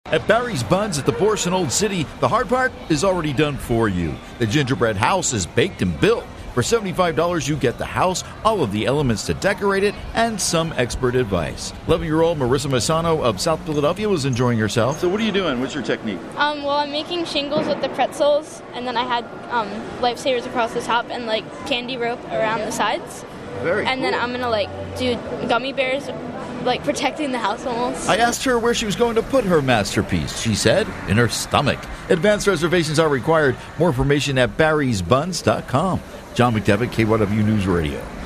At Barry's Buns at the Bourse in Old City, the hard part is already done for you. The gingerbread house is baked and built. For $75, you get the house, all of the elements to decorate it, and some expert advice. 11-year-old Marissa Masano of South Philadelphia was enjoying herself. So what are you doing? What's your technique? Well, I'm making shingles with the pretzels, and then I had lifesavers across the top and, candy rope around the sides. Very And cool. then I'm going to, do gummy bears, protecting the house almost. I asked her where she was going to put her masterpiece. She said, in her stomach. Advanced reservations are required. More information at barrysbuns.com. John McDevitt, KYW News Radio.